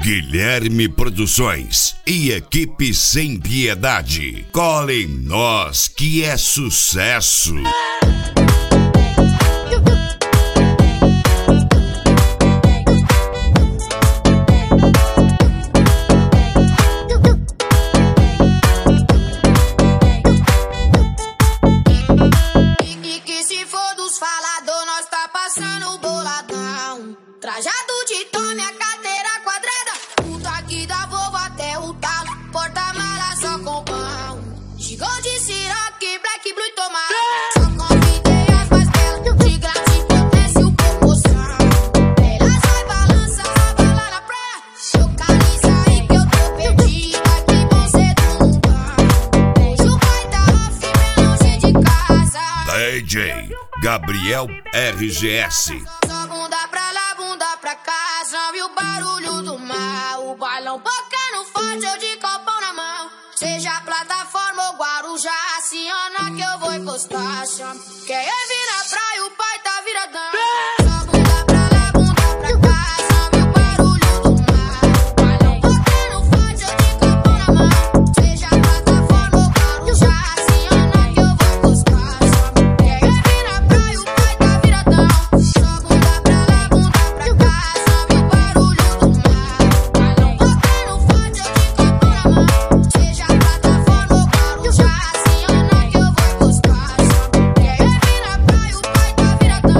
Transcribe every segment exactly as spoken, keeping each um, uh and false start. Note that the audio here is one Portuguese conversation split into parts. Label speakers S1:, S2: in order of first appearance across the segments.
S1: Guilherme Produções e equipe Sem Piedade. Cola em nós que é sucesso.
S2: E que se for dos falador, nós tá passando boladão. Trajado de tome, a carteira quadrada. Puta que dá Volvo até o talo. Porta-mala só com pão. Gigou de Ciroc, Black Blue e tomate. Só convidei as mais belas. De grátis, potência e promoção. Elas vai balança, bala na praia. Localiza aí que eu tô perdida. Que bom ser do mundão. Hoje o pai tá off, bem longe de casa.
S1: D J Gabriel R G S.
S2: Só bunda pra lá, bunda pra cá, só viu o barulho do mar. O bailão tocando forte, eu de copão na mão. Seja plataforma ou Guarujá, aciona que eu vou encostar. Chama. Quem é vir na praia, o pai tá viradão. Só bunda pra lá, bunda pra cá, só viu o barulho do mar. O bailão tocando forte, eu de copão na mão. Seja plataforma ou Guarujá, aciona que eu vou encostar. Chama. Quem é vir na praia, o pai tá viradão. Só bunda pra lá, bunda pra cá, só viu o barulho do mar. O bailão tocando forte, eu de copão na mão. Seja plataforma ou Guarujá, aciona que eu vou encostar. Chama. Quem é vir na praia, o pai tá viradão.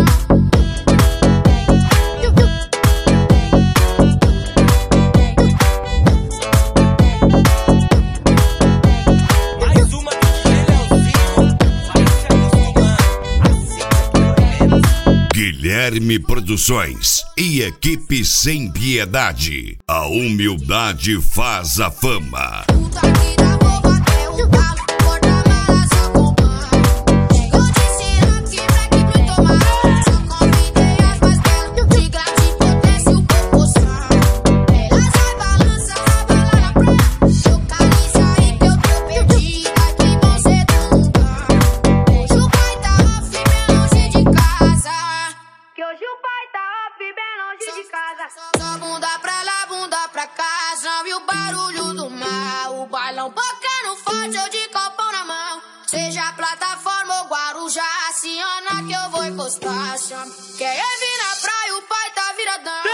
S3: Mais uma do Leozinho, vai se acostumando, assim é menos.
S1: Guilherme Produções e equipe Sem Piedade. A humildade faz a fama.
S2: Puta que dá Volvo até o talo. Porta-mala só com pão. Gigou de Ciroc, Black Blue e tomate. Só convidei as mais belas. De grátis, potência e promoção. Elas vai balança, bala na praia. Localiza aí que eu tô perdida. Que bom ser do mundão. Hoje o pai tá off, bem longe de casa. Que hoje o pai tá off, bem longe de casa. Só bunda pra lá, bunda pra cá, só viu o barulho do mar. O bailão tocando forte, eu de copão na mão. Seja plataforma ou Guarujá, aciona que eu vou encostar. Chama. Quem é vir na praia, o pai tá viradão.